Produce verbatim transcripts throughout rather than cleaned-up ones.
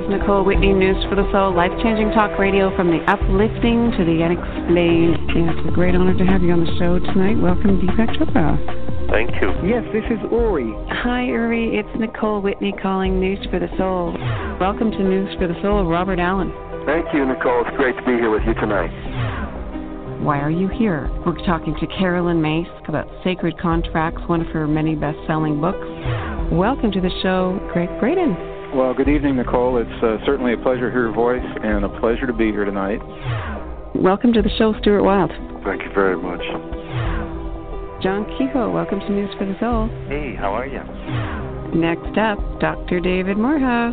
Nicole Whitney, News for the Soul, life-changing talk radio from the uplifting to the unexplained. It's a great honor to have you on the show tonight. Welcome, Deepak Chopra. Thank you. Yes, this is Uri. Hi, Uri. It's Nicole Whitney calling News for the Soul. Welcome to News for the Soul, Robert Allen. Thank you, Nicole. It's great to be here with you tonight. Why are you here? We're talking to Carolyn Myss about Sacred Contracts, one of her many best-selling books. Welcome to the show, Greg Braden. Well, good evening, Nicole. It's uh, certainly a pleasure to hear your voice and a pleasure to be here tonight. Welcome to the show, Stuart Wild. Thank you very much. John Kehoe, welcome to News for the Soul. Hey, how are you? Next up, Doctor David Morehouse.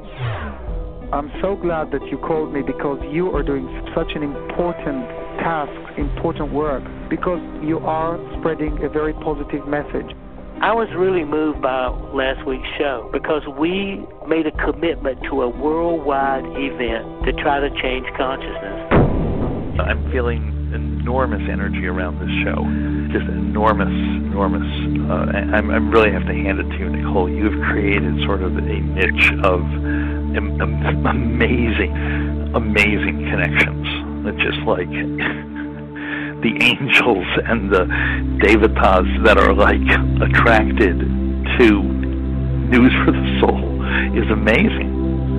I'm so glad that you called me because you are doing such an important task, important work, because you are spreading a very positive message. I was really moved by last week's show because we made a commitment to a worldwide event to try to change consciousness. I'm feeling enormous energy around this show, just enormous, enormous. Uh, I'm, I really have to hand it to you, Nicole. You've created sort of a niche of am- am- amazing, amazing connections. It's just like the angels and the devatas that are like attracted to News for the Soul is amazing.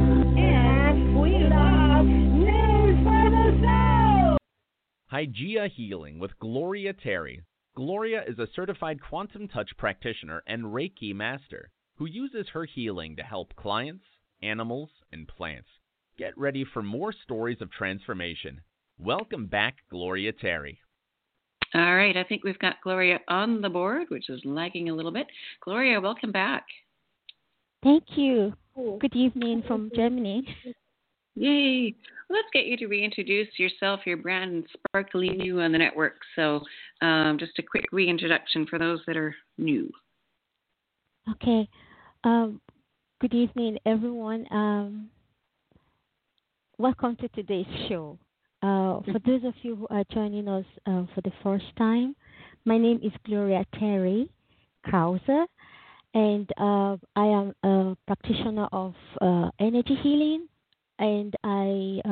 And we love News for the Soul. Hygeia Healing with Gloria Terry. Gloria is a certified quantum touch practitioner and Reiki master who uses her healing to help clients, animals, and plants. Get ready for more stories of transformation. Welcome back, Gloria Terry. All right, I think we've got Gloria on the board, which is lagging a little bit. Gloria, welcome back. Thank you. Good evening from Germany. Yay. Well, let's get you to reintroduce yourself, your brand, and sparkly new on the network. So um, just a quick reintroduction for those that are new. Okay. Um, good evening, everyone. Um, welcome to today's show. Uh, for those of you who are joining us uh, for the first time, my name is Gloria Terry Krause, and uh, I am a practitioner of uh, energy healing, and I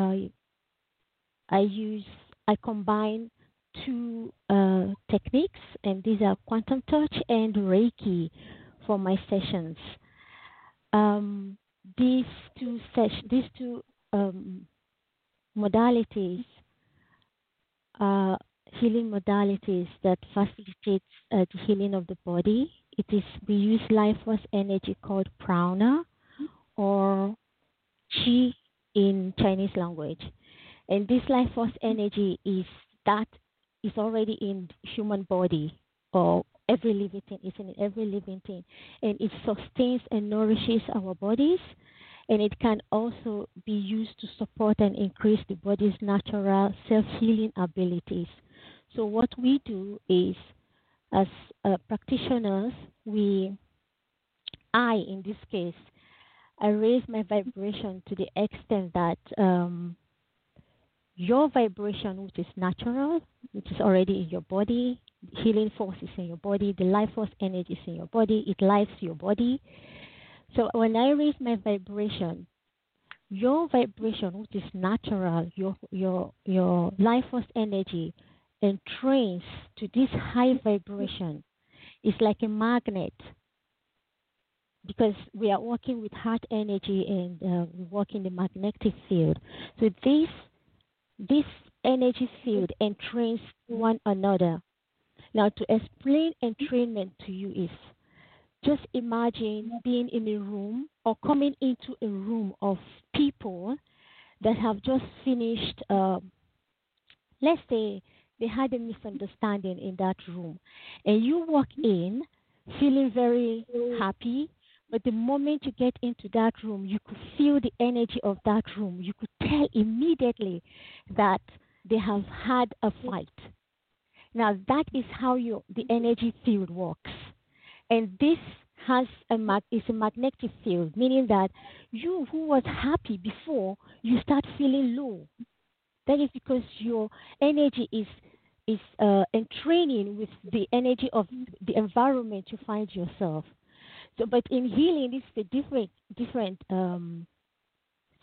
uh, I use I combine two uh, techniques, and these are quantum touch and Reiki for my sessions. Um, these two ses- these two um, modalities, uh, healing modalities that facilitates uh, the healing of the body. It is we use life force energy called prana or chi in Chinese language, and this life force energy is that is already in human body or every living thing. It's in every living thing, and it sustains and nourishes our bodies. And it can also be used to support and increase the body's natural self-healing abilities. So what we do is, as uh, practitioners, we, I in this case, I raise my vibration to the extent that um, your vibration, which is natural, which is already in your body, healing force is in your body, the life force energy is in your body, it lives your body. So when I raise my vibration, your vibration, which is natural, your your your life force energy, entrains to this high vibration. It's like a magnet because we are working with heart energy and uh, we work in the magnetic field. So this this energy field entrains one another. Now, to explain entrainment to you is, just imagine being in a room or coming into a room of people that have just finished, uh, let's say they had a misunderstanding in that room. And you walk in feeling very happy, but the moment you get into that room, you could feel the energy of that room. You could tell immediately that they have had a fight. Now, that is how you, the energy field works. And this has a mag- is a magnetic field, meaning that you who was happy before, you start feeling low. That is because your energy is is uh, entraining with the energy of the environment you find yourself. So, but in healing, this is a different different um,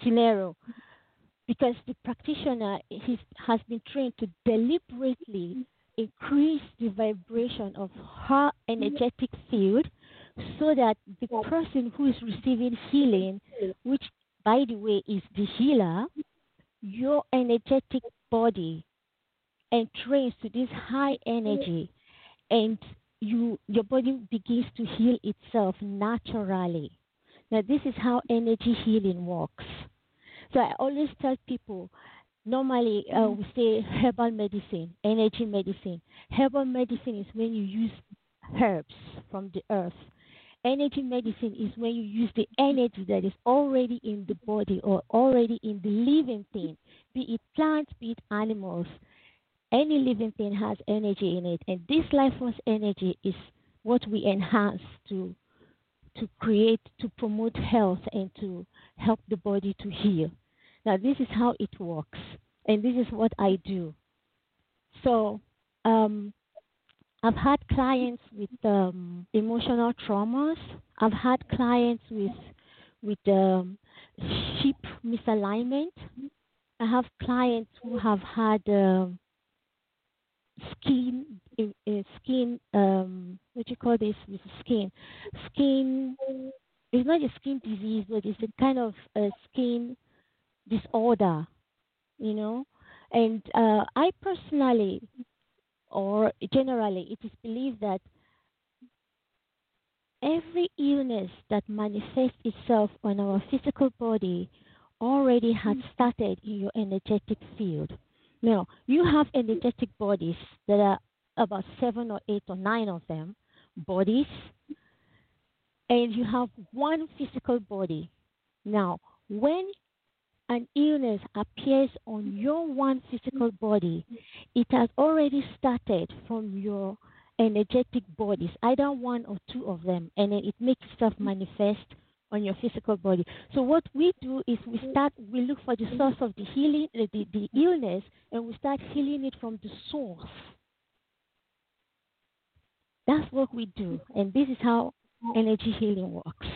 scenario, because the practitioner he's, has been trained to deliberately increase the vibration of her energetic field so that the person who is receiving healing, which by the way is the healer, your energetic body entrains to this high energy, and you your body begins to heal itself naturally. Now this is how energy healing works. So I always tell people, normally uh, we say herbal medicine, energy medicine. Herbal medicine is when you use herbs from the earth. Energy medicine is when you use the energy that is already in the body or already in the living thing, be it plants, be it animals. Any living thing has energy in it, and this life force energy is what we enhance to to create, to promote health, and to help the body to heal. Now, this is how it works, and this is what I do. So, um, I've had clients with um, emotional traumas. I've had clients with with um, sheep misalignment. I have clients who have had um, skin uh, skin um, what do you call this with skin skin. It's not a skin disease, but it's a kind of uh, skin disorder, you know. And uh, I personally, or generally, it is believed that every illness that manifests itself on our physical body already had started in your energetic field. Now, you have energetic bodies that are about seven or eight or nine of them, bodies, and you have one physical body. Now, when an illness appears on your one physical body, it has already started from your energetic bodies, either one or two of them, and then it makes itself manifest on your physical body. So what we do is we start, we look for the source of the healing, uh, the, the illness, and we start healing it from the source. That's what we do, and this is how energy healing works.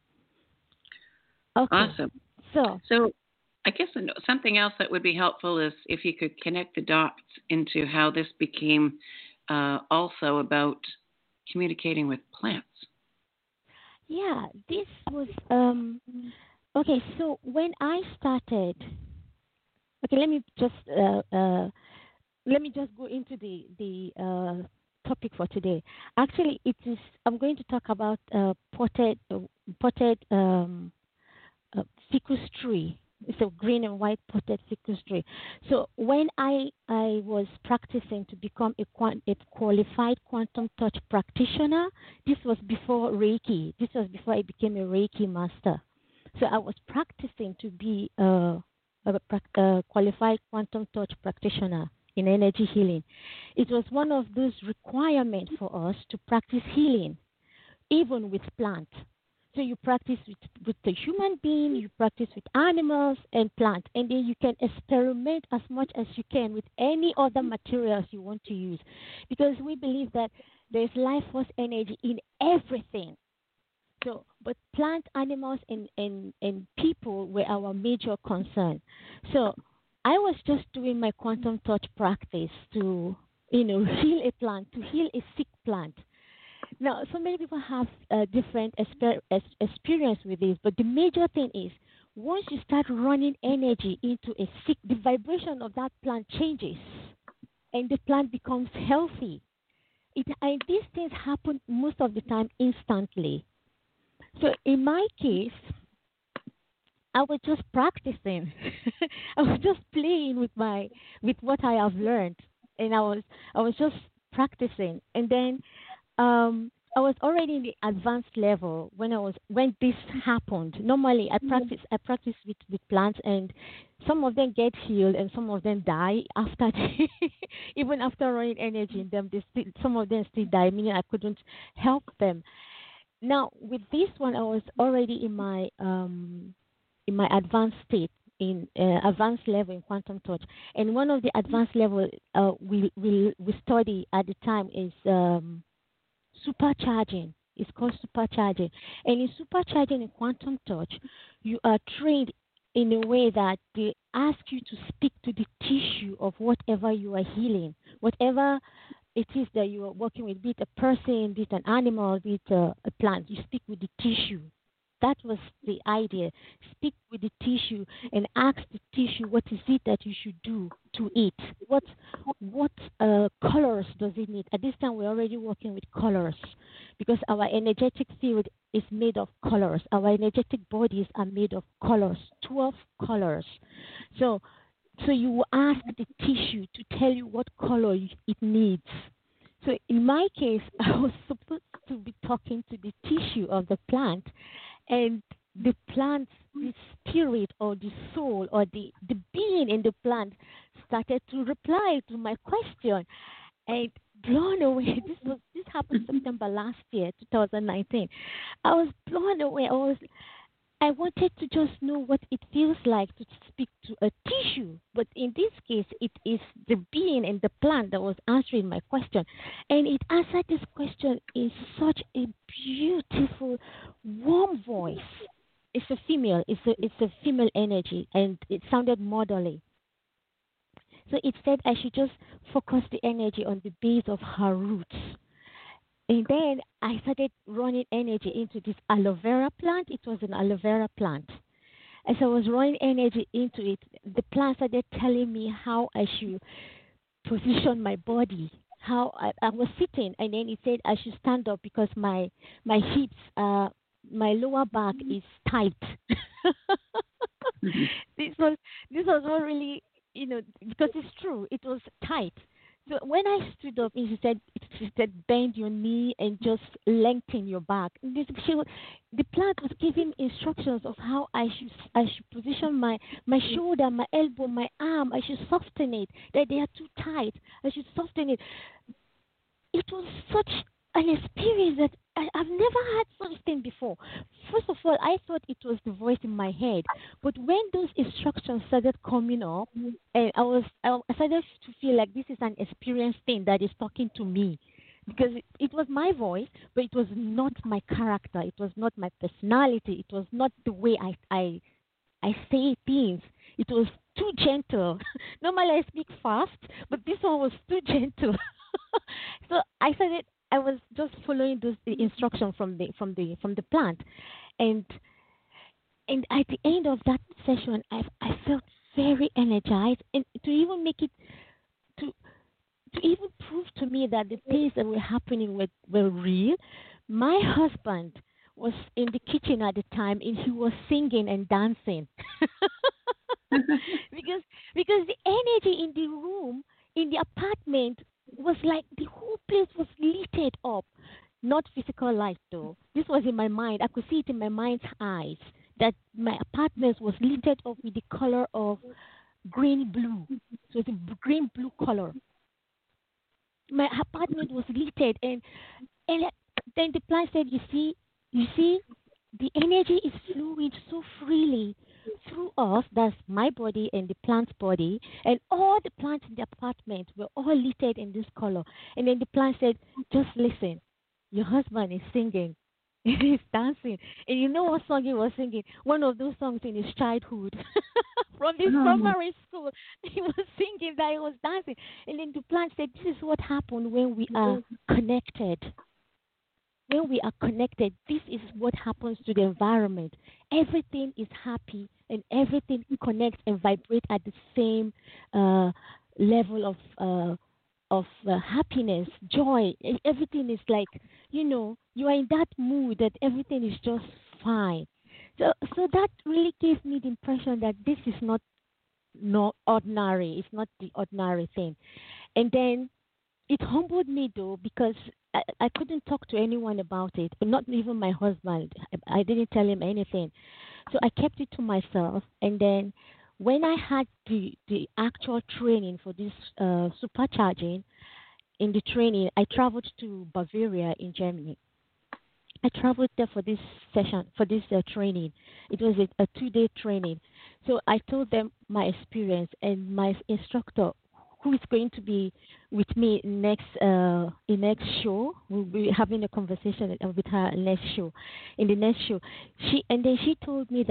Okay. Awesome. So, so I guess something else that would be helpful is if you could connect the dots into how this became uh, also about communicating with plants. Yeah, this was um, okay. So when I started, okay, let me just uh, uh, let me just go into the the uh, topic for today. Actually, it is I'm going to talk about uh, potted uh, potted um, uh, ficus tree. It's a green and white potted ficus tree. So when I I was practicing to become a, quant, a qualified quantum touch practitioner, this was before Reiki. This was before I became a Reiki master. So I was practicing to be a, a, a qualified quantum touch practitioner in energy healing. It was one of those requirements for us to practice healing, even with plants. So you practice with, with the human being, you practice with animals and plants, and then you can experiment as much as you can with any other materials you want to use. Because we believe that there's life force energy in everything. So, but plant, animals, and, and, and people were our major concern. So I was just doing my quantum touch practice to, you know, heal a plant, to heal a sick plant. Now, so many people have uh, different exper- experience with this, but the major thing is once you start running energy into a sick, the vibration of that plant changes, and the plant becomes healthy. It, and these things happen most of the time instantly. So in my case, I was just practicing. I was just playing with my with what I have learned, and I was I was just practicing, and then. Um, I was already in the advanced level when I was when this happened. Normally, I practice I practice with, with plants, and some of them get healed, and some of them die after the, even after running energy in them. They still, some of them still die, meaning I couldn't help them. Now, with this one, I was already in my um, in my advanced state, in uh, advanced level in quantum touch, and one of the advanced level uh, we we we study at the time is. Um, Supercharging. It's called supercharging. And in supercharging in quantum touch, you are trained in a way that they ask you to speak to the tissue of whatever you are healing, whatever it is that you are working with, be it a person, be it an animal, be it a, a plant. You speak with the tissue. That was the idea. Speak with the tissue and ask the tissue what is it that you should do to it. What what uh, colors does it need? At this time, we're already working with colors because our energetic field is made of colors. Our energetic bodies are made of colors, twelve colors. So, so you will ask the tissue to tell you what color it needs. So in my case, I was supposed to be talking to the tissue of the plant, and the plant, the spirit or the soul or the, the being in the plant started to reply to my question. And blown away. This was this happened September last year, twenty nineteen. I was blown away. I was I wanted to just know what it feels like to speak to a tissue. But in this case, it is the being and the plant that was answering my question. And it answered this question in such a beautiful, warm voice. It's a female. It's a, it's a female energy, and it sounded motherly. So it said I should just focus the energy on the base of her roots. And then I started running energy into this aloe vera plant. It was an aloe vera plant. As I was running energy into it, the plant started telling me how I should position my body, how I, I was sitting. And then it said I should stand up because my my hips, uh, my lower back is tight. mm-hmm. This was this was not really, you know, because it's true. It was tight. So when I stood up, she said, she said, bend your knee and just lengthen your back. This, she, the plant was giving instructions of how I should I should position my, my shoulder, my elbow, my arm. I should soften it. That they are too tight. I should soften it. It was such an experience that I, I've never had such thing before. First of all, I thought it was the voice in my head. But when those instructions started coming up, and I was I started to feel like this is an experienced thing that is talking to me. Because it, it was my voice, but it was not my character. It was not my personality. It was not the way I I, I say things. It was too gentle. Normally I speak fast, but this one was too gentle. So I started I was just following those the instruction from the from the from the plant, and and at the end of that session, I I felt very energized, and to even make it to to even prove to me that the things that were happening were were real. My husband was in the kitchen at the time, and he was singing and dancing because because the energy in the room, in the apartment, was like the whole place was lit up. Not physical light though. This was in my mind. I could see it in my mind's eyes that my apartment was lit up with the color of green blue. So it's a green blue color. My apartment was lit, and and then the plant said, "You see, you see, the energy is flowing so freely through us, that's my body and the plant's body, and all the plants in the apartment were all lit in this color." And then the plant said, "Just listen, your husband is singing, he's dancing." And you know what song he was singing? One of those songs in his childhood. From his oh. primary school, he was singing that, he was dancing. And then the plant said, "This is what happened when we are connected. When we are connected, this is what happens to the environment. Everything is happy, and everything connects and vibrates at the same uh, level of uh, of uh, happiness, joy. Everything is like, you know, you are in that mood that everything is just fine." So, so that really gave me the impression that this is not not ordinary. It's not the ordinary thing. And then it humbled me though, because I, I couldn't talk to anyone about it, not even my husband. I, I didn't tell him anything. So I kept it to myself. And then when I had the, the actual training for this uh, supercharging, in the training, I traveled to Bavaria in Germany. I traveled there for this session, for this uh, training. It was a, a two-day training. So I told them my experience, and my instructor, who is going to be with me next uh, in next show. We'll be having a conversation with her next show. In the next show, she and then she told me that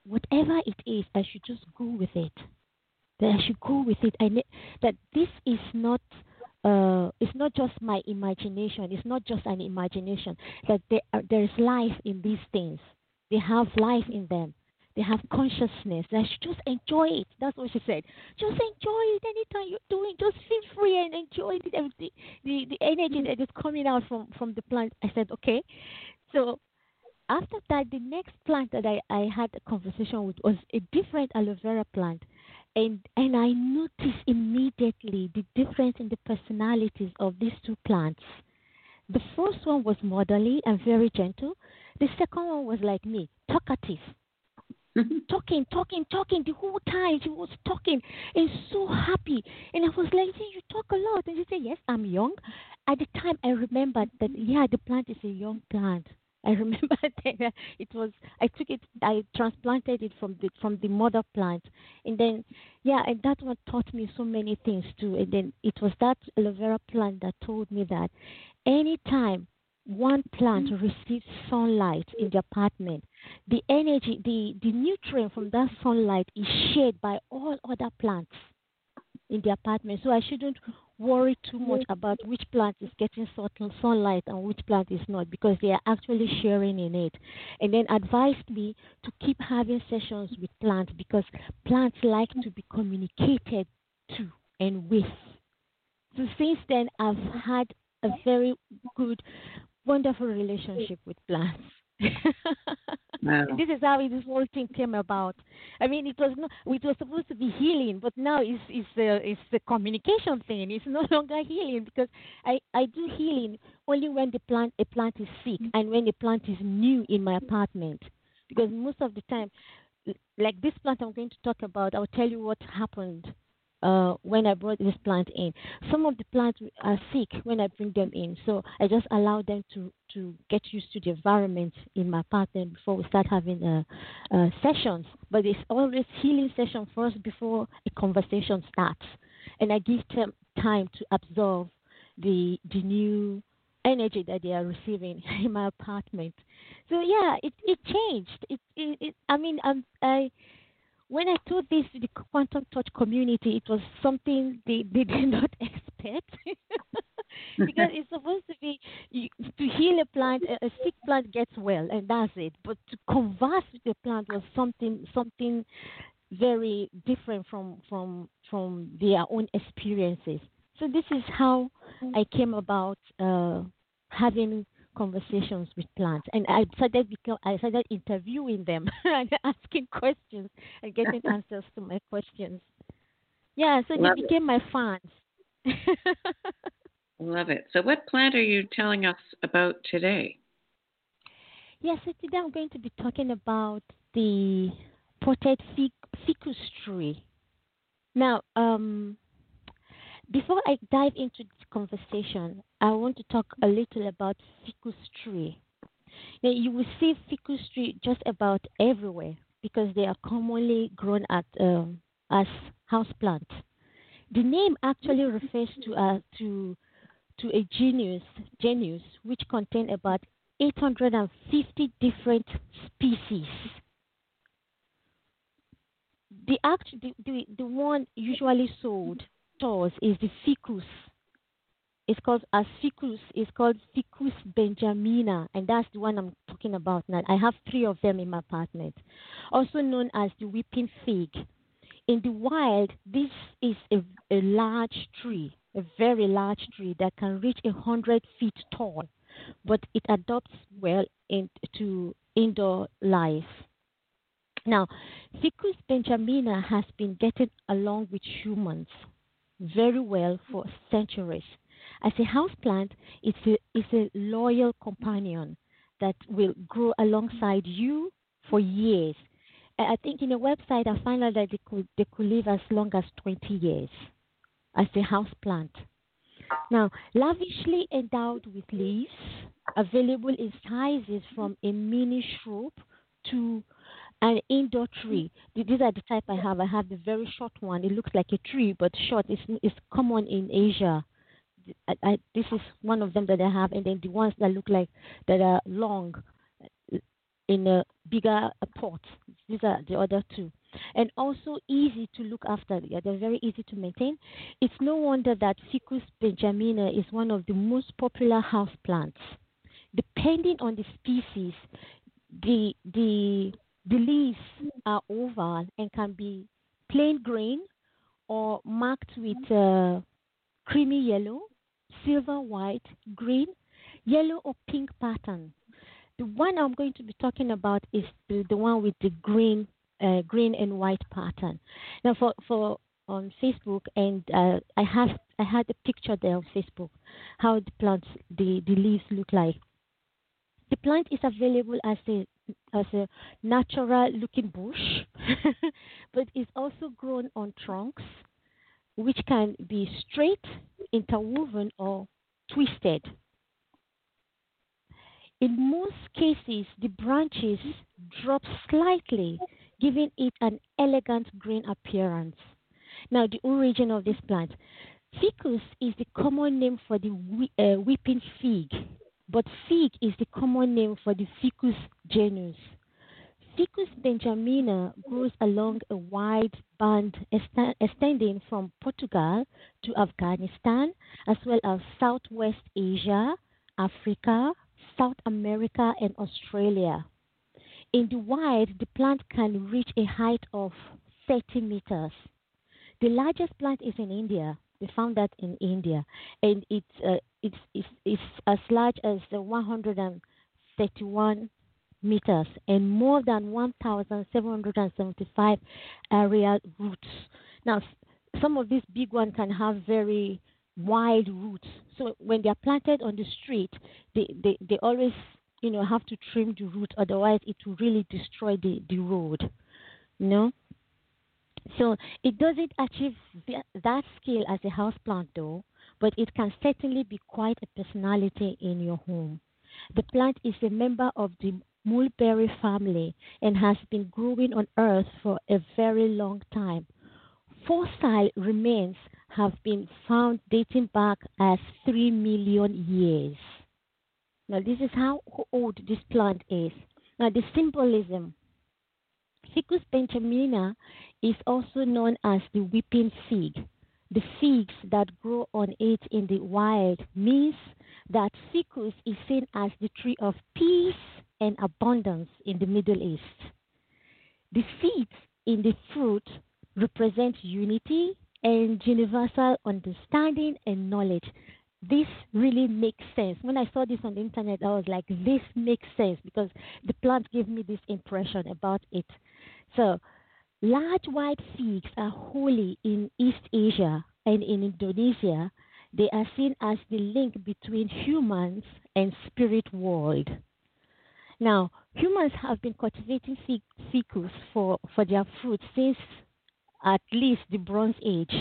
whatever it is, I should just go with it. That I should go with it. I ne- that this is not uh, it's not just my imagination. It's not just an imagination. That there are, there is life in these things. They have life in them. They have consciousness. I should just enjoy it. That's what she said. Just enjoy it anytime you're doing. Just feel free and enjoy it. The, the, the energy that is coming out from, from the plant. I said, okay. So after that, the next plant that I, I had a conversation with was a different aloe vera plant. And, and I noticed immediately the difference in the personalities of these two plants. The first one was motherly and very gentle. The second one was like me, talkative. talking, talking, talking the whole time. She was talking and so happy. And I was like, see, you talk a lot. And she said, yes, I'm young. At the time, I remembered that, yeah, the plant is a young plant. I remember that it was, I took it, I transplanted it from the from the mother plant. And then, yeah, and that one taught me so many things too. And then it was that aloe vera plant that told me that anytime one plant receives sunlight in the apartment, the energy, the, the nutrient from that sunlight is shared by all other plants in the apartment. So I shouldn't worry too much about which plant is getting certain sunlight and which plant is not, because they are actually sharing in it. And then advised me to keep having sessions with plants, because plants like to be communicated to and with. So since then, I've had a very good, wonderful relationship with plants. Wow. This is how this whole thing came about. I mean, it was not, it was supposed to be healing, but now it's it's a, it's a communication thing. It's no longer healing, because I, I do healing only when the plant a plant is sick and when the plant is new in my apartment. Because most of the time, like this plant I'm going to talk about, I'll tell you what happened Uh, when I brought this plant in. Some of the plants are sick when I bring them in, so I just allow them to, to get used to the environment in my apartment before we start having uh, uh, sessions. But it's always healing session first before a conversation starts, and I give them time to absorb the the new energy that they are receiving in my apartment. So yeah, it it changed. It it, it I mean um, I. When I told this to the Quantum Touch community, it was something they, they did not expect. Because it's supposed to be, you, to heal a plant, a, a sick plant gets well, and that's it. But to converse with the plant was something something very different from, from, from their own experiences. So this is how I came about uh, having conversations with plants, and I started become I started interviewing them and asking questions and getting answers to my questions. Yeah, so Love they became it. my fans. Love it. So, what plant are you telling us about today? Yes, so today I'm going to be talking about the potted ficus tree. Now, um. Before I dive into this conversation, I want to talk a little about ficus tree. Now, you will see ficus tree just about everywhere because they are commonly grown at um, as houseplants. The name actually refers to uh, to to a genus genus which contain about eight hundred fifty different species. The act the, the, the one usually sold is the ficus. It's called as ficus. It's called Ficus benjamina, and that's the one I'm talking about now. I have three of them in my apartment. Also known as the weeping fig. In the wild, this is a, a large tree, a very large tree that can reach a hundred feet tall, but it adapts well into indoor life. Now, Ficus benjamina has been getting along with humans very well for centuries. As a houseplant, it's a, it's a loyal companion that will grow alongside you for years. I think in a website I found out that they could, they could live as long as twenty years as a houseplant. Now, lavishly endowed with leaves, available in sizes from a mini shrub to an indoor tree. These are the type I have. I have the very short one. It looks like a tree, but short. It's, it's common in Asia. I, I, this is one of them that I have. And then the ones that look like that are long, a in a bigger uh, pot. These are the other two. And also easy to look after. Yeah, they're very easy to maintain. It's no wonder that Ficus benjamina is one of the most popular house plants. Depending on the species, the the the leaves are oval and can be plain green or marked with uh, creamy yellow, silver white, green, yellow or pink pattern. The one I'm going to be talking about is the, the one with the green uh, green and white pattern. Now for, for on Facebook, and uh, I have I had a picture there on Facebook how the plants the, the leaves look like. The plant is available as a as a natural looking bush, but it's also grown on trunks, which can be straight, interwoven, or twisted. In most cases, the branches drop slightly, giving it an elegant green appearance. Now, the origin of this plant. Ficus is the common name for the uh, weeping fig, but fig is the common name for the Ficus genus. Ficus benjamina grows along a wide band extending from Portugal to Afghanistan, as well as Southwest Asia, Africa, South America, and Australia. In the wild, the plant can reach a height of thirty meters. The largest plant is in India. We found that in India, and it's uh, it's, it's it's as large as uh, one hundred thirty-one meters and more than one thousand seven hundred seventy-five aerial roots. Now, some of these big ones can have very wide roots. So when they are planted on the street, they, they, they always you know have to trim the root, otherwise it will really destroy the, the road. You know. So it doesn't achieve that scale as a house plant though, but it can certainly be quite a personality in your home. The plant is a member of the mulberry family and has been growing on Earth for a very long time. Fossil remains have been found dating back as three million years. Now this is how old this plant is. Now the symbolism. Ficus benjamina is also known as the weeping fig. The figs that grow on it in the wild means that Ficus is seen as the tree of peace and abundance in the Middle East. The seeds in the fruit represent unity and universal understanding and knowledge. This really makes sense. When I saw this on the internet, I was like, this makes sense because the plant gave me this impression about it. So, large white figs are holy in East Asia and in Indonesia. They are seen as the link between humans and spirit world. Now, humans have been cultivating fig, ficus for, for their fruit since at least the Bronze Age.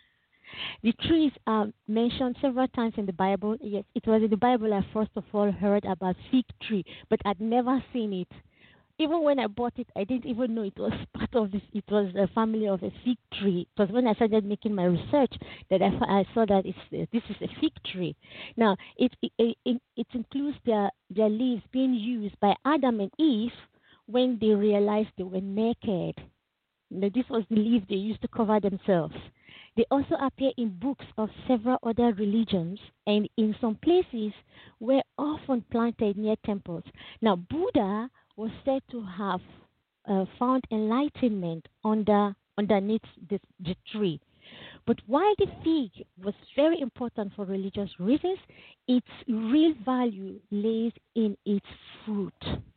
The trees are mentioned several times in the Bible. Yes, it was in the Bible I first of all heard about fig tree, but I'd never seen it. Even when I bought it, I didn't even know it was part of this. It was a family of a fig tree. It was when I started making my research that I, I saw that it's, uh, this is a fig tree. Now, it, it, it, it includes their, their leaves being used by Adam and Eve when they realized they were naked. Now, this was the leaf they used to cover themselves. They also appear in books of several other religions and in some places were often planted near temples. Now, Buddha was said to have uh, found enlightenment under underneath the, the tree. But while the fig was very important for religious reasons, its real value lays in its fruit.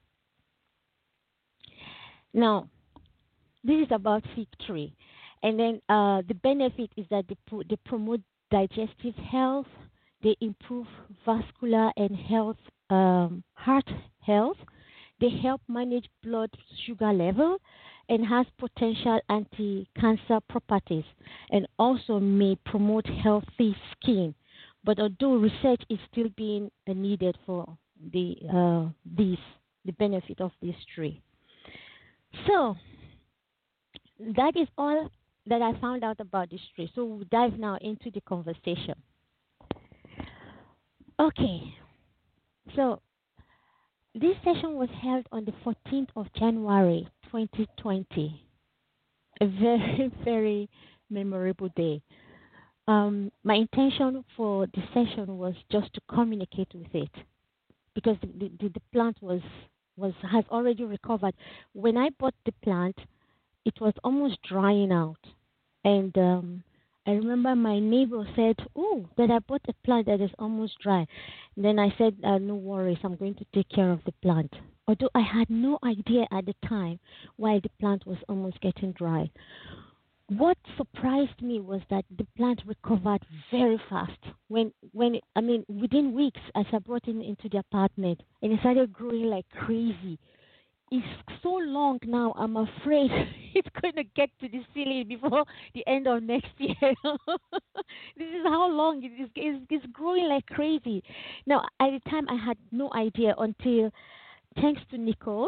Now, this is about fig tree. And then uh, the benefit is that they, pro- they promote digestive health, they improve vascular and health, um, heart health, they help manage blood sugar level and has potential anti-cancer properties and also may promote healthy skin. But although research is still being uh, needed for the uh, this, the benefit of this tree. So that is all that I found out about this tree. So we'll dive now into the conversation. Okay. So this session was held on the fourteenth of January, twenty twenty. A very, very memorable day. Um, my intention for the session was just to communicate with it because the, the, the plant was was has already recovered. When I bought the plant, it was almost drying out, and um, I remember my neighbor said, "Oh, that I bought a plant that is almost dry." And then I said, uh, "No worries, I'm going to take care of the plant." Although I had no idea at the time why the plant was almost getting dry. What surprised me was that the plant recovered very fast. When, when it, I mean, within weeks, as I brought it into the apartment, and it started growing like crazy. It's so long now. I'm afraid it's going to get to the ceiling before the end of next year. This is how long it is. It's, it's growing like crazy. Now, at the time, I had no idea until, thanks to Nicole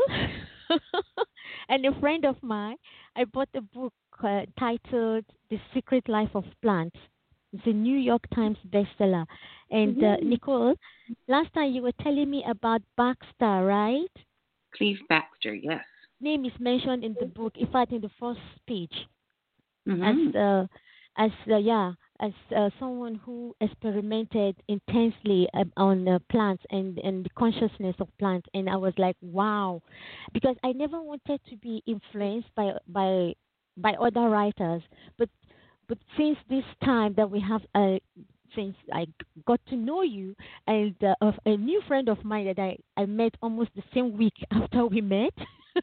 and a friend of mine, I bought a book uh, titled The Secret Life of Plants. It's a New York Times bestseller. And uh, Mhm. Nicole, last time you were telling me about Baxter, right? Cleve Baxter, yes. Name is mentioned in the book, in fact, in the first page, Mhm. as uh, as uh, yeah, as uh, someone who experimented intensely um, on uh, plants and and the consciousness of plants, and I was like, wow, because I never wanted to be influenced by by by other writers, but but since this time that we have uh, since I got to know you and uh, of a new friend of mine that I, I met almost the same week after we met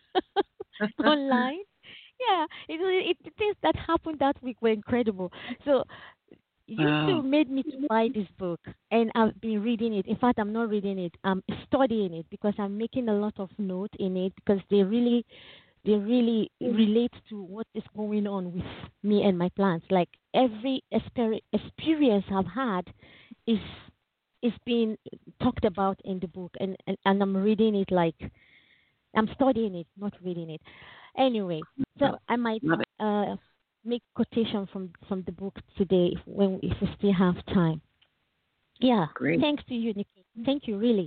online. Yeah, it, it, the things that happened that week were incredible. So you two Wow. made me to buy this book, and I've been reading it. In fact, I'm not reading it. I'm studying it because I'm making a lot of note in it because they really they really relate to what is going on with me and my plants. Like every exper- experience I've had is is being talked about in the book, and, and, and I'm reading it like I'm studying it, not reading it. Anyway, so I might Love it. uh, make quotation from from the book today if, when if we still have time. Yeah, Great. thanks to you, Nikki. Thank you, really.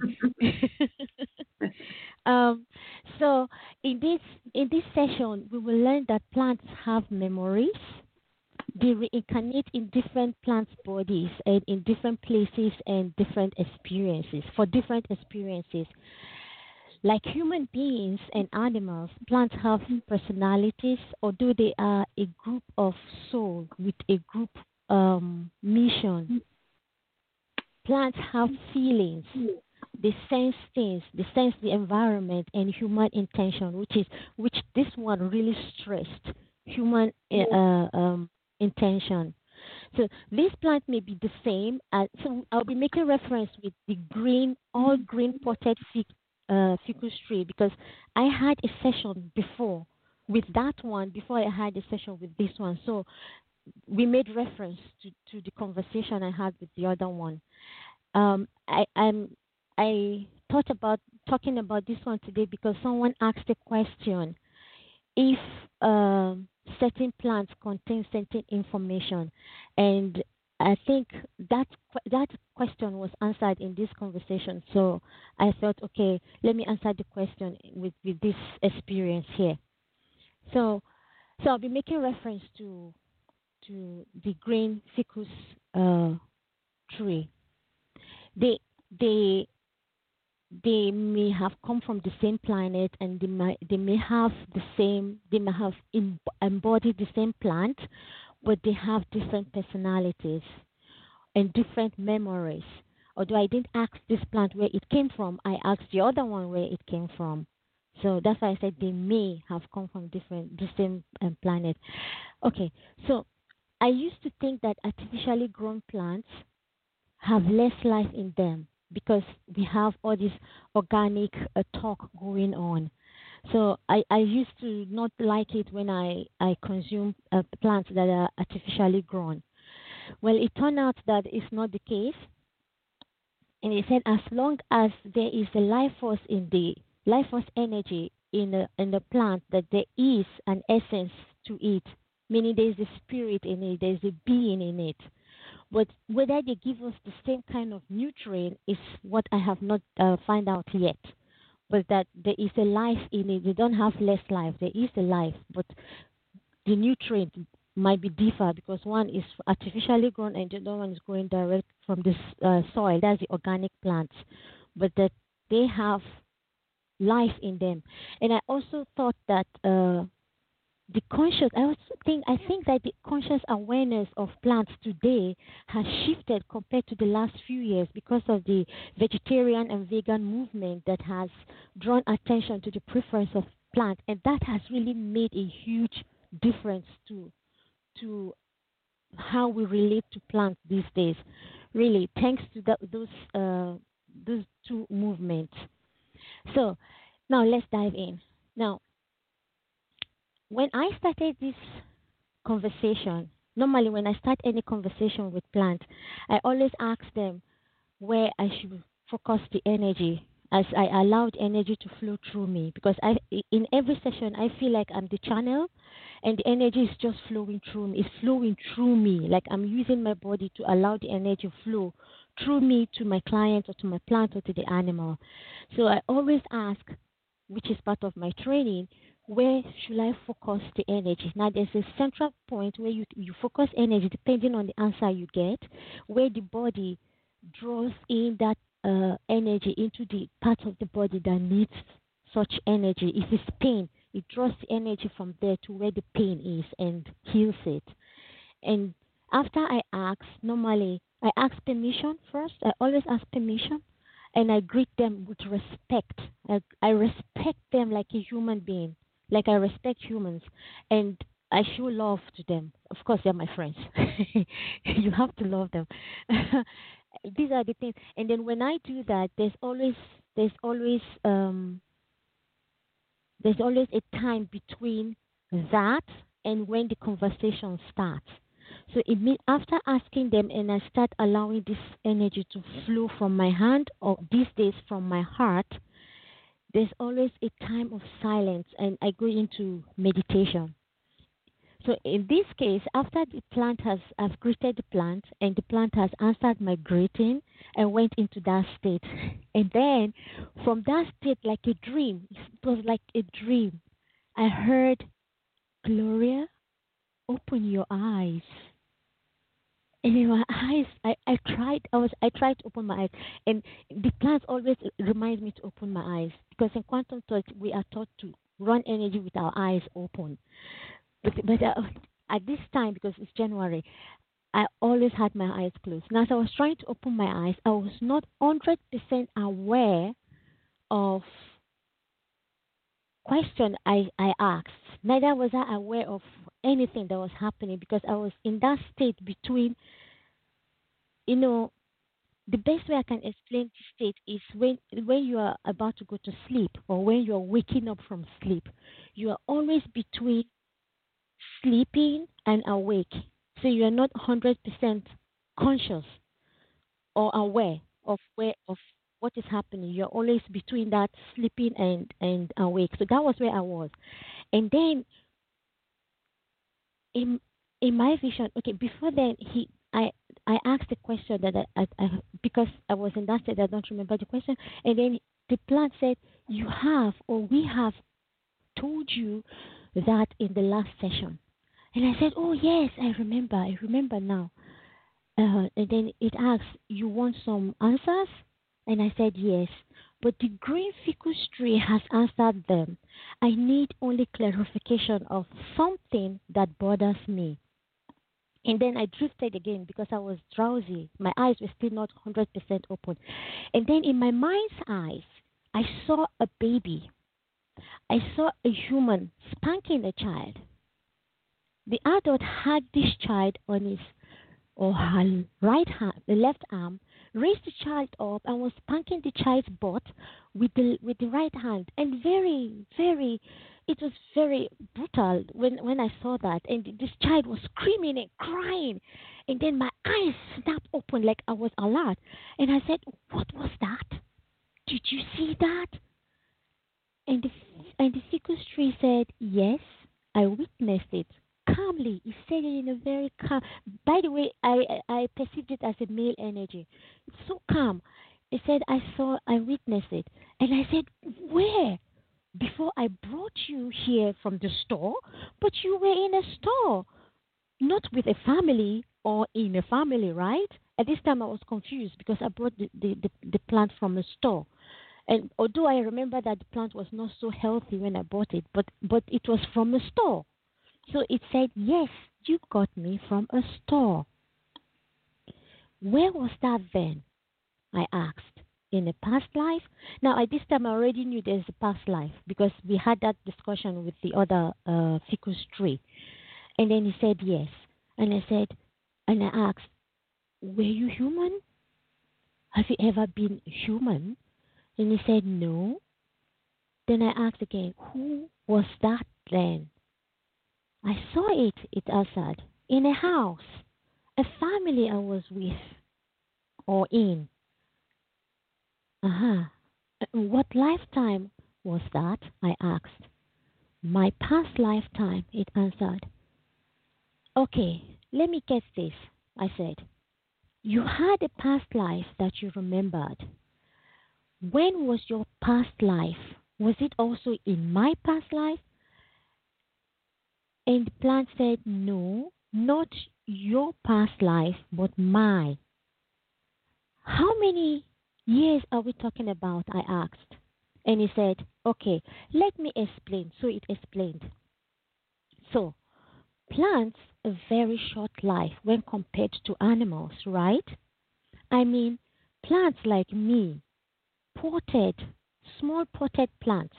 um, so in this in this session, we will learn that plants have memories. They reincarnate in different plant bodies and in different places and different experiences for different experiences. Like human beings and animals, plants have personalities, although they are a group of souls with a group um, mission. Plants have feelings. They sense things. They sense the environment and human intention, which is which this one really stressed human uh, um, intention. So this plant may be the same. As, so I'll be making reference with the green, all green potted fig, uh, ficus tree because I had a session before with that one before I had a session with this one. So we made reference to, to the conversation I had with the other one. Um, I I'm, I thought about talking about this one today because someone asked a question: if um, certain plants contain certain information, and I think that que- that question was answered in this conversation. So I thought, okay, let me answer the question with, with this experience here. So so I'll be making reference to to the green ficus uh, tree. They they they may have come from the same planet and they might they may have the same they may have em- embodied the same plant, but they have different personalities and different memories. Although I didn't ask this plant where it came from, I asked the other one where it came from. So that's why I said they may have come from different the same um, planet. Okay, so I used to think that artificially grown plants have less life in them because we have all this organic uh, talk going on. So I, I used to not like it when I, I consume uh, plants that are artificially grown. Well, it turned out that it's not the case. And it said as long as there is a life force in the life force energy in the, in the plant, that there is an essence to it, meaning there is a spirit in it, there is a being in it. But whether they give us the same kind of nutrient is what I have not uh, found out yet. but that there is a life in it. They don't have less life. There is a life, but the nutrient might be different because one is artificially grown and the other one is growing direct from the uh, soil. That's the organic plants, but that they have life in them. And I also thought that uh, the conscious, I also think, I think that the conscious awareness of plants today has shifted compared to the last few years because of the vegetarian and vegan movement that has drawn attention to the preference of plants, and that has really made a huge difference to to how we relate to plants these days. Really, thanks to the, those uh, those two movements. So now let's dive in. Now, when I started this conversation, normally when I start any conversation with plants, I always ask them where I should focus the energy as I allowed energy to flow through me. Because I, in every session, I feel like I'm the channel and the energy is just flowing through me. It's flowing through me, like I'm using my body to allow the energy to flow through me to my client or to my plant or to the animal. So I always ask, which is part of my training, where should I focus the energy? Now, there's a central point where you you focus energy depending on the answer you get, where the body draws in that uh, energy into the part of the body that needs such energy. If it's pain, it draws the energy from there to where the pain is and heals it. And after I ask, normally, I ask permission first. I always ask permission, and I greet them with respect. I, I respect them like a human being, like I respect humans, and I show love to them. Of course, they're my friends. You have to love them. These are the things. And then when I do that, there's always there's always um, there's always a time between that and when the conversation starts. So it means after asking them and I start allowing this energy to flow from my hand, or these days from my heart, there's always a time of silence and I go into meditation. So in this case, after the plant has, I've greeted the plant and the plant has answered my greeting, I went into that state. And then from that state, like a dream, it was like a dream, I heard, Gloria, open your eyes. And in my eyes, I, I tried, I was, I tried to open my eyes. And the plants always remind me to open my eyes because in quantum thought, we are taught to run energy with our eyes open. But, but uh, at this time, because it's January, I always had my eyes closed. Now, as I was trying to open my eyes, I was not one hundred percent aware of question I, I asked. Neither was I aware of anything that was happening because I was in that state between, you know, the best way I can explain this state is when when you are about to go to sleep or when you are waking up from sleep, you are always between sleeping and awake. So you are not one hundred percent conscious or aware of where of what is happening. You're always between that sleeping and, and awake. So that was where I was. And then in in my vision, okay, before then he I I asked the question that I, I, I because I was in that state, I don't remember the question. And then the plant said, you have or we have told you that in the last session. And I said, oh yes, I remember, I remember now. Uh, and then it asked, you want some answers? And I said, yes. But the green ficus tree has answered them. I need only clarification of something that bothers me. And then I drifted again because I was drowsy. My eyes were still not one hundred percent open. And then in my mind's eyes, I saw a baby. I saw a human spanking a child. The adult had this child on his or her right hand, the left arm, raised the child up and was spanking the child's butt with the with the right hand. And very, very, it was very brutal when, when I saw that. And this child was screaming and crying. And then my eyes snapped open like I was alert. And I said, what was that? Did you see that? And the, and the ficus tree said, yes, I witnessed it. Calmly, he said it in a very calm. By the way, I I perceived it as a male energy. It's so calm. He said, I saw, I witnessed it. And I said, where? Before I brought you here from the store, but you were in a store, not with a family or in a family, right? At this time, I was confused because I brought the, the, the, the plant from a store. And although I remember that the plant was not so healthy when I bought it, but, but it was from a store. So it said, yes, you got me from a store. Where was that then? I asked. In a past life? Now, at this time, I already knew there's a past life because we had that discussion with the other uh, ficus tree. And then he said, yes. And I said, and I asked, were you human? Have you ever been human? And he said, no. Then I asked again, who was that then? I saw it, it answered, in a house, a family I was with or in. Uh-huh. What lifetime was that? I asked. My past lifetime, it answered. Okay, let me get this, I said. You had a past life that you remembered. When was your past life? Was it also in my past life? And the plant said, no, not your past life, but mine. How many years are we talking about? I asked. And he said, okay, let me explain. So it explained. So, plants a very short life when compared to animals, right? I mean, plants like me, potted, small potted plants,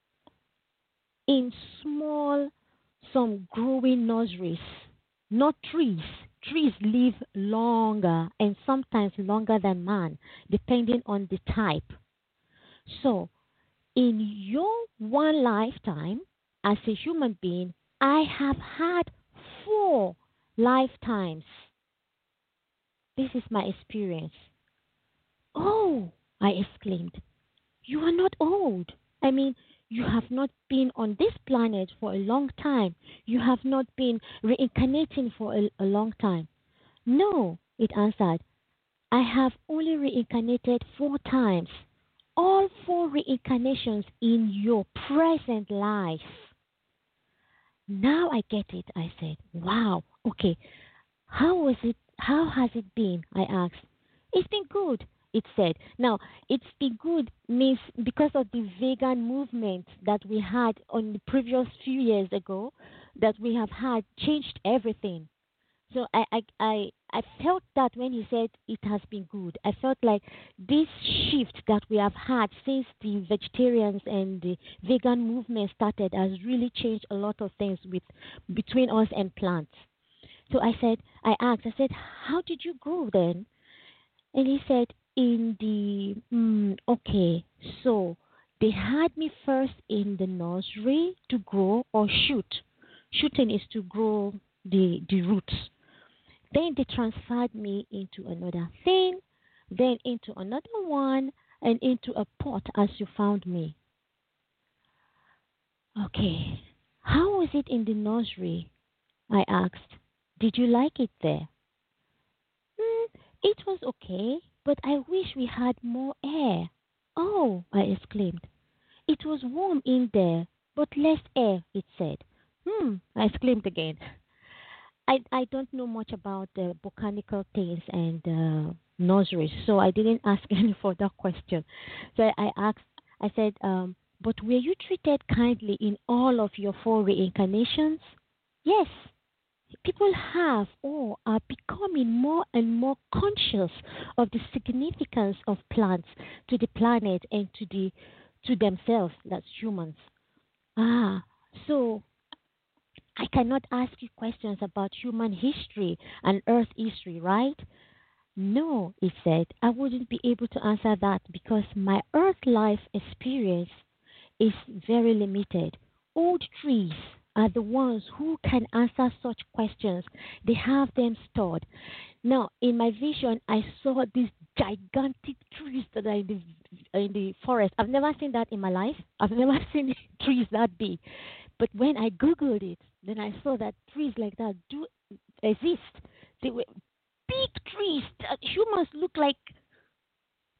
in small, some growing nurseries, not trees. Trees live longer and sometimes longer than man, depending on the type. So, in your one lifetime, as a human being, I have had four lifetimes. This is my experience. Oh, I exclaimed. You are not old. I mean, you have not been on this planet for a long time. You have not been reincarnating for a, a long time. No, it answered. I have only reincarnated four times. All four reincarnations in your present life. Now I get it, I said. Wow, okay. How was it? How has it been? I asked. It's been good, it said. Now, it's been good means because of the vegan movement that we had on the previous few years ago, that we have had changed everything. So I, I, I, I felt that when he said it has been good, I felt like this shift that we have had since the vegetarians and the vegan movement started has really changed a lot of things with between us and plants. So I said, I asked, I said, how did you grow then? And he said, in the, mm, okay, so they had me first in the nursery to grow or shoot. Shooting is to grow the, the roots. Then they transferred me into another thing, then into another one, and into a pot as you found me. Okay, how was it in the nursery? I asked. Did you like it there? Mm, it was okay, but I wish we had more air. Oh, I exclaimed. It was warm in there, but less air, it said. Hmm, I exclaimed again. I, I don't know much about the botanical things and uh, nurseries, so I didn't ask any further question. So I asked, I said, um, but were you treated kindly in all of your four reincarnations? Yes. People have or are becoming more and more conscious of the significance of plants to the planet and to the to themselves, that's humans. Ah, so I cannot ask you questions about human history and Earth history, right? No, it said, I wouldn't be able to answer that because my Earth life experience is very limited. Old trees are the ones who can answer such questions. They have them stored. Now, in my vision, I saw these gigantic trees that are in the, in the forest. I've never seen that in my life. I've never seen trees that big. But when I Googled it, then I saw that trees like that do exist. They were big trees that humans look like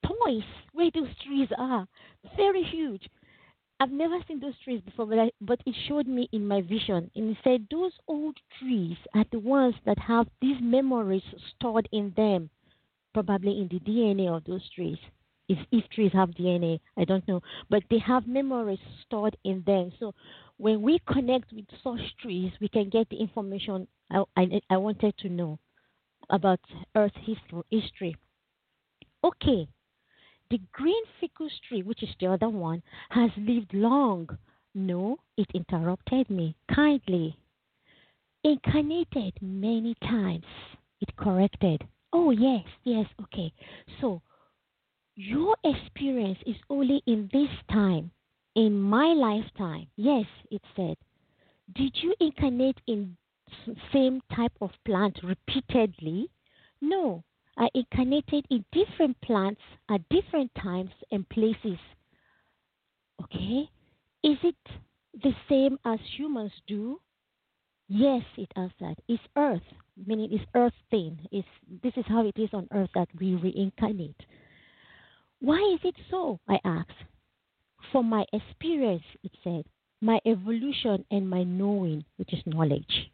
twice where those trees are. Very huge. I've never seen those trees before, but, I, but it showed me in my vision. And it said those old trees are the ones that have these memories stored in them, probably in the D N A of those trees. If, if trees have D N A, I don't know. But they have memories stored in them. So when we connect with such trees, we can get the information I, I, I wanted to know about Earth history. Okay. The green ficus tree, which is the other one, has lived long. No, it interrupted me kindly. Incarnated many times. It corrected. Oh, yes, yes, okay. So, your experience is only in this time, in my lifetime. Yes, it said. Did you incarnate in same type of plant repeatedly? No. I incarnated in different plants at different times and places. Okay? Is it the same as humans do? Yes, it answered. It's Earth, meaning it's Earth thing. It's, this is how it is on Earth that we reincarnate. Why is it so? I asked. For my experience, it said, my evolution and my knowing, which is knowledge.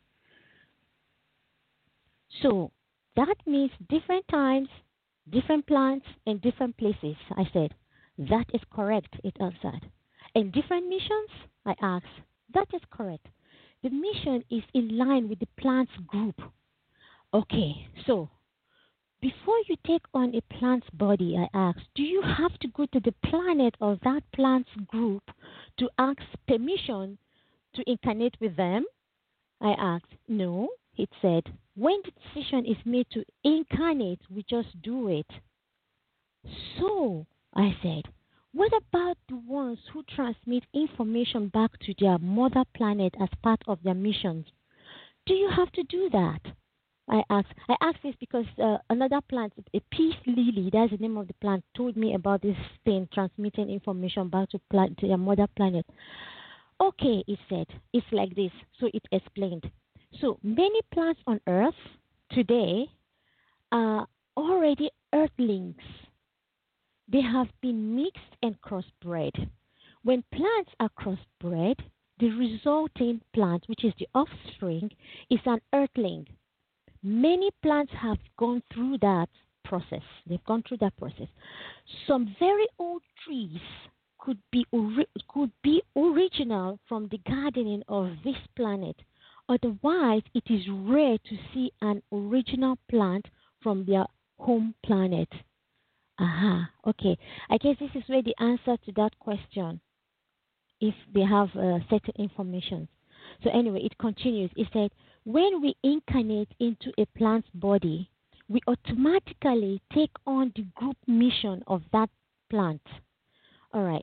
So, that means different times, different plants, and different places, I said. That is correct, it answered. And different missions? I asked. That is correct. The mission is in line with the plant's group. Okay, so before you take on a plant's body, I asked, do you have to go to the planet of that plant's group to ask permission to incarnate with them? I asked. No, it said. When the decision is made to incarnate, we just do it. So, I said, what about the ones who transmit information back to their mother planet as part of their missions? Do you have to do that? I asked. I asked this because uh, another plant, a peace lily, that's the name of the plant, told me about this thing transmitting information back to, pla- to their mother planet. Okay, it said, it's like this. So it explained. So many plants on Earth today are already Earthlings. They have been mixed and crossbred. When plants are crossbred, the resulting plant, which is the offspring, is an Earthling. Many plants have gone through that process. They've gone through that process. Some very old trees could be ori- could be original from the gardening of this planet. Otherwise, it is rare to see an original plant from their home planet. Aha, okay. I guess this is where the answer to that question, if they have uh, certain information. So anyway, it continues. It said, when we incarnate into a plant's body, we automatically take on the group mission of that plant. All right.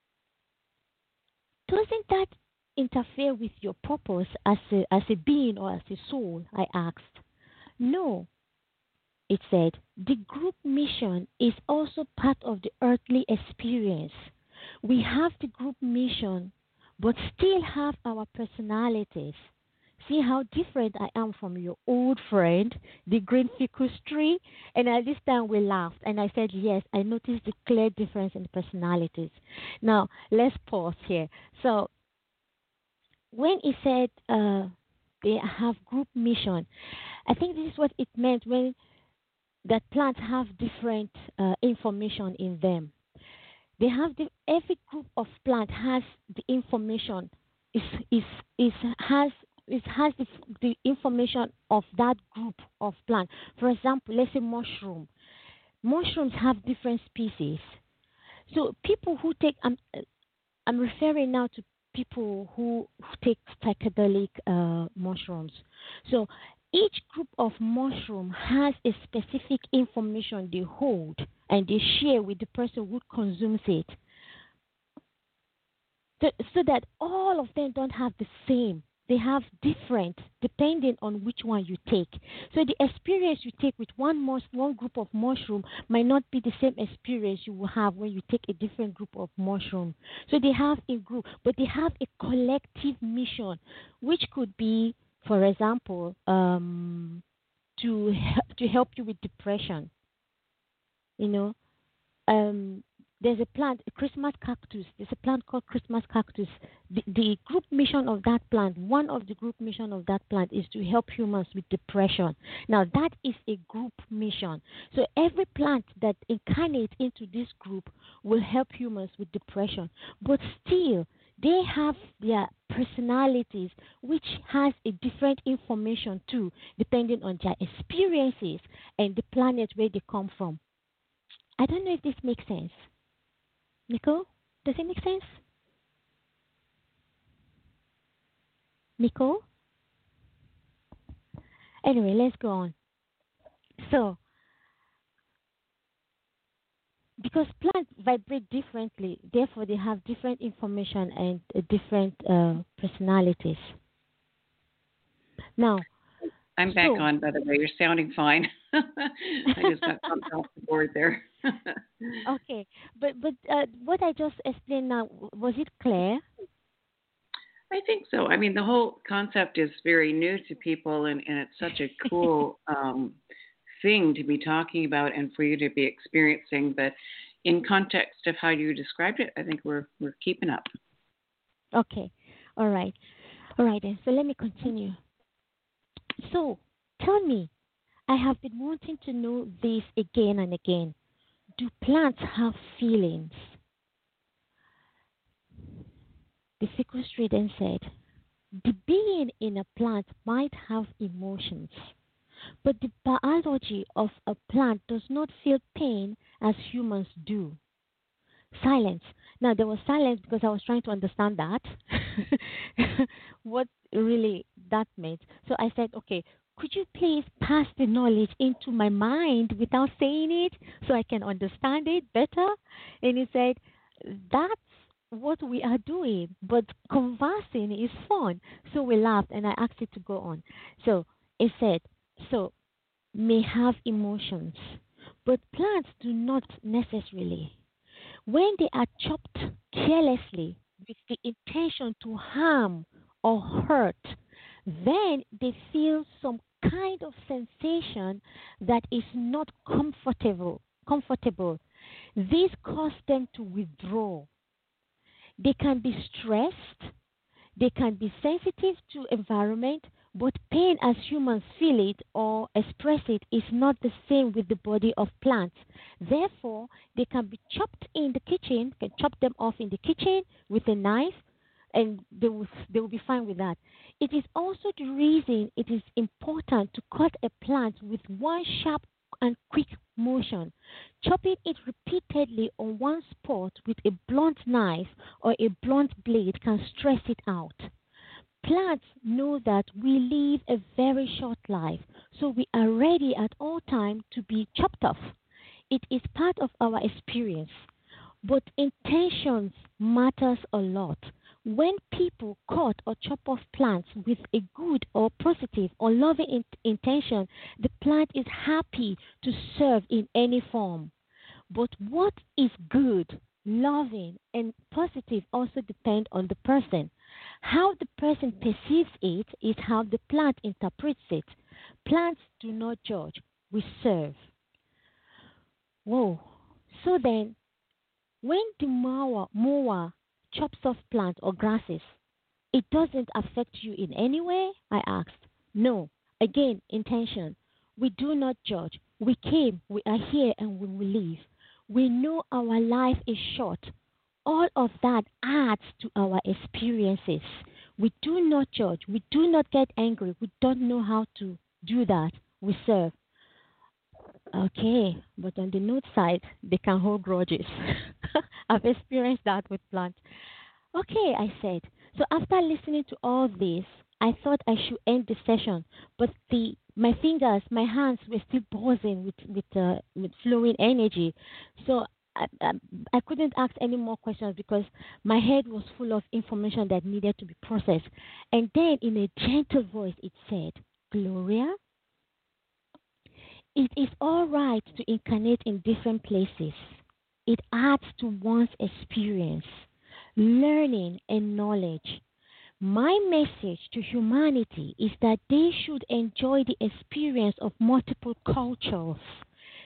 Doesn't that interfere with your purpose as a, as a being or as a soul? I asked. No, it said. The group mission is also part of the earthly experience. We have the group mission, but still have our personalities. See how different I am from your old friend, the green ficus tree? And at this time we laughed, and I said, yes, I noticed the clear difference in personalities. Now, let's pause here. So, when he said uh, they have group mission, I think this is what it meant when that plants have different uh, information in them. They have the, every group of plant has the information is is is has it has the, the information of that group of plant. For example, let's say mushroom. Mushrooms have different species. So people who take I'm I'm referring now to people who take psychedelic uh, mushrooms. So each group of mushroom has a specific information they hold and they share with the person who consumes it. So, so that all of them don't have the same. They have different depending on which one you take. So the experience you take with one mus- one group of mushroom might not be the same experience you will have when you take a different group of mushroom. So they have a group, but they have a collective mission, which could be, for example, um, to to help you with depression. You know, um, there's a plant, a Christmas cactus. There's a plant called Christmas cactus. The, the group mission of that plant, one of the group mission of that plant is to help humans with depression. Now, that is a group mission. So every plant that incarnates into this group will help humans with depression. But still, they have their personalities, which has a different information too, depending on their experiences and the planet where they come from. I don't know if this makes sense. Nicole, does it make sense? Nicole? Anyway, let's go on. So, because plants vibrate differently, therefore they have different information and uh, different uh, personalities. Now, I'm back so, on, by the way. You're sounding fine. I just got bumped off the board there. Okay, but but uh, what I just explained now, was it clear? I think so. I mean, the whole concept is very new to people, and, and it's such a cool um, thing to be talking about and for you to be experiencing. But in context of how you described it, I think we're we're keeping up. Okay, all right, all right then. So let me continue. So tell me, I have been wanting to know this again and again. Do plants have feelings? The secretary then said, the being in a plant might have emotions, but the biology of a plant does not feel pain as humans do. Silence. Now, there was silence because I was trying to understand that, what really that meant. So I said, okay, could you please pass the knowledge into my mind without saying it so I can understand it better? And he said, that's what we are doing, but conversing is fun. So we laughed and I asked it to go on. So it said, so may have emotions, but plants do not necessarily. When they are chopped carelessly with the intention to harm or hurt, then they feel some kind of sensation that is not comfortable. Comfortable. This causes them to withdraw. They can be stressed. They can be sensitive to environment, but pain as humans feel it or express it is not the same with the body of plants. Therefore, they can be chopped in the kitchen, can chop them off in the kitchen with a knife, and they will, they will be fine with that. It is also the reason it is important to cut a plant with one sharp and quick motion. Chopping it repeatedly on one spot with a blunt knife or a blunt blade can stress it out. Plants know that we live a very short life, so we are ready at all times to be chopped off. It is part of our experience, but intentions matters a lot. When people cut or chop off plants with a good or positive or loving in- intention, the plant is happy to serve in any form. But what is good, loving, and positive also depend on the person. How the person perceives it is how the plant interprets it. Plants do not judge, we serve. Whoa. So then, when the mower, mower chops off plants or grasses, it doesn't affect you in any way? I asked. No. Again, intention. We do not judge. We came, we are here, and we will leave. We know our life is short. All of that adds to our experiences. We do not judge. We do not get angry. We don't know how to do that. We serve. Okay, but on the note side, they can hold grudges. I've experienced that with plants. Okay, I said. So after listening to all this, I thought I should end the session, but the my fingers, my hands were still buzzing with with uh, with flowing energy. So I, I, I couldn't ask any more questions because my head was full of information that needed to be processed. And then in a gentle voice, it said, Gloria, it is all right to incarnate in different places. It adds to one's experience, learning, and knowledge. My message to humanity is that they should enjoy the experience of multiple cultures.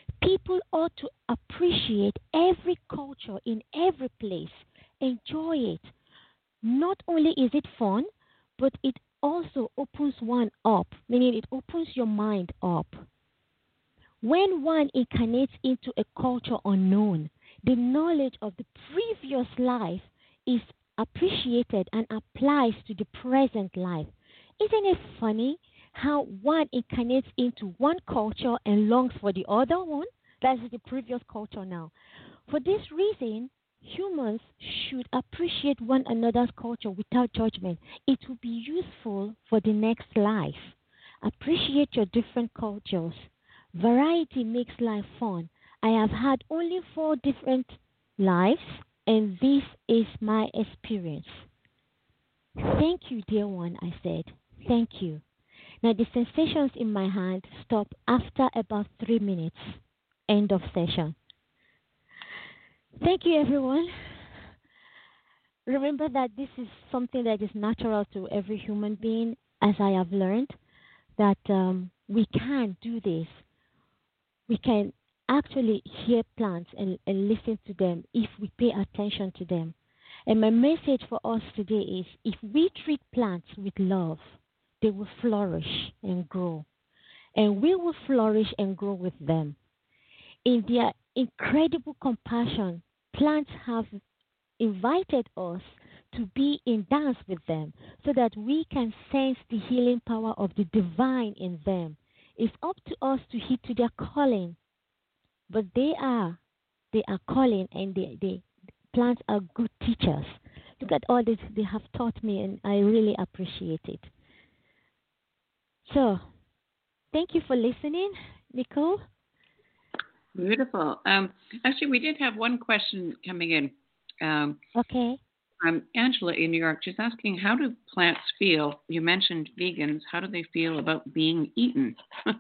People ought to appreciate every culture in every place, enjoy it. Not only is it fun, but it also opens one up, meaning it opens your mind up. When one incarnates into a culture unknown, the knowledge of the previous life is appreciated and applies to the present life. Isn't it funny how one incarnates into one culture and longs for the other one? That is the previous culture now. For this reason, humans should appreciate one another's culture without judgment. It will be useful for the next life. Appreciate your different cultures. Variety makes life fun. I have had only four different lives, and this is my experience. Thank you, dear one, I said. Thank you. Now, the sensations in my hand stop after about three minutes. End of session. Thank you, everyone. Remember that this is something that is natural to every human being, as I have learned, that um, we can do this. We can actually hear plants and, and listen to them if we pay attention to them. And my message for us today is, if we treat plants with love, they will flourish and grow. And we will flourish and grow with them. In their incredible compassion, plants have invited us to be in dance with them so that we can sense the healing power of the divine in them. It's up to us to heed to their calling, but they are, they are calling, and they, they plants are good teachers. Look at all this they have taught me, and I really appreciate it. So, thank you for listening, Nicole. Beautiful. Um, actually, we did have one question coming in. Um, okay. Um, Angela in New York, she's asking, how do plants feel? You mentioned vegans. How do they feel about being eaten?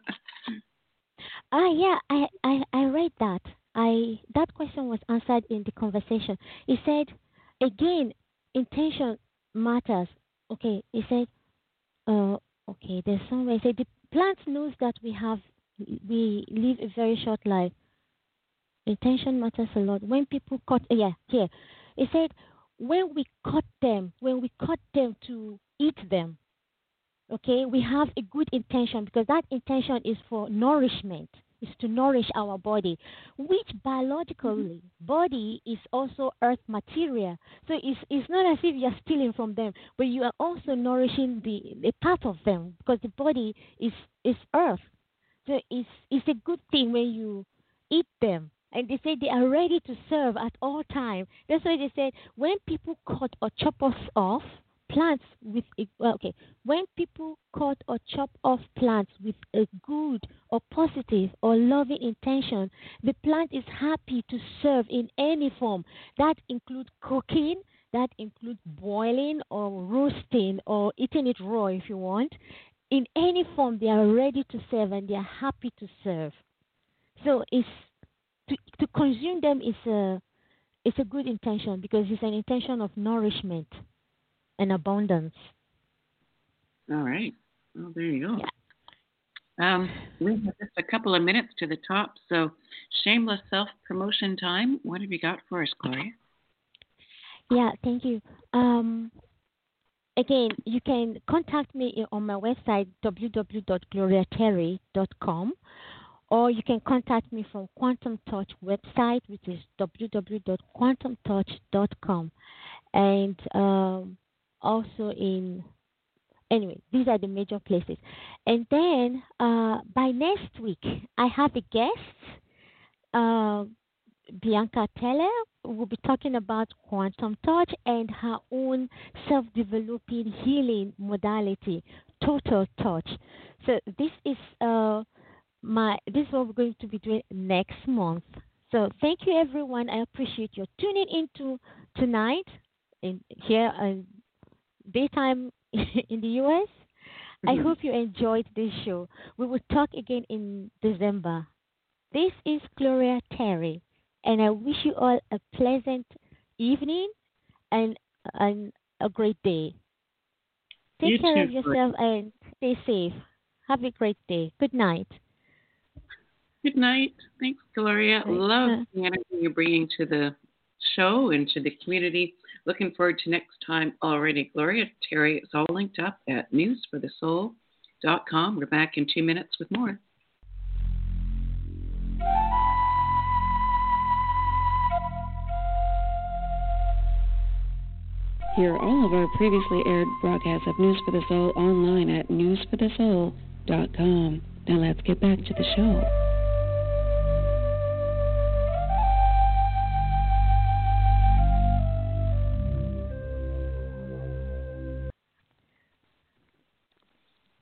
Ah, yeah, I, I, I read that. I that question was answered in the conversation. It said, again, intention matters. Okay, it said, uh, okay, there's somewhere. It said the plant knows that we have, we live a very short life. Intention matters a lot. When people cut, uh, yeah, here, it said, when we cut them, when we cut them to eat them, okay, we have a good intention, because that intention is for nourishment, is to nourish our body, which biologically, body is also earth material. So it's, it's not as if you're stealing from them, but you are also nourishing the a part of them, because the body is, is earth. So it's, it's a good thing when you eat them. And they say they are ready to serve at all times. That's why they said when people cut or chop us off plants with a, well, okay, when people cut or chop off plants with a good or positive or loving intention, the plant is happy to serve in any form. That includes cooking, that includes boiling or roasting or eating it raw if you want. In any form, they are ready to serve and they are happy to serve. So it's To, to consume them is a, it's a good intention, because it's an intention of nourishment and abundance. All right. Well, there you go. Yeah. Um, we have just a couple of minutes to the top, so shameless self-promotion time. What have you got for us, Gloria? Yeah, thank you. Um, again, you can contact me on my website, w w w dot gloria terry dot com. Or you can contact me from Quantum Touch website, which is w w w dot quantum touch dot com. And um, also in, anyway, these are the major places. And then uh, by next week, I have a guest, uh, Bianca Teller, will be talking about Quantum Touch and her own self-developing healing modality, Total Touch. So this is... Uh, My, this is what we're going to be doing next month. So thank you, everyone. I appreciate your tuning into tonight in here in daytime in the U S. Mm-hmm. I hope you enjoyed this show. We will talk again in December. This is Gloria Terry, and I wish you all a pleasant evening and, and a great day. Take You care too, of yourself and stay safe. Have a great day. Good night. Good night. Thanks, Gloria. Thanks. Love the energy you're bringing to the show and to the community. Looking forward to next time already. Gloria Terry is all linked up at news for the soul dot com. We're back in two minutes with more. Hear all of our previously aired broadcasts of News for the Soul online at news for the soul dot com. Now let's get back to the show.